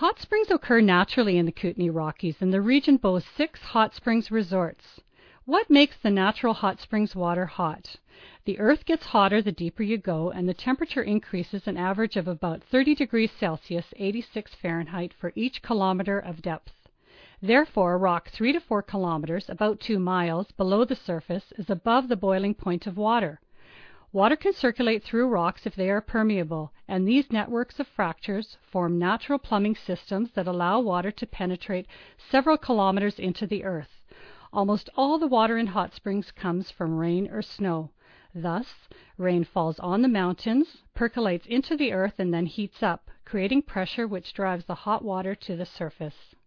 Hot springs occur naturally in the Kootenay Rockies, and the region boasts 6 hot springs resorts. What makes the natural hot springs water hot? The earth gets hotter the deeper you go, and the temperature increases an average of about 30 degrees Celsius, 86 Fahrenheit, for each kilometer of depth. Therefore, rock 3 to 4 kilometers, about 2 miles, below the surface is above the boiling point of water. Water can circulate through rocks if they are permeable, and these networks of fractures form natural plumbing systems that allow water to penetrate several kilometers into the earth. Almost all the water in hot springs comes from rain or snow. Thus, rain falls on the mountains, percolates into the earth, and then heats up, creating pressure which drives the hot water to the surface.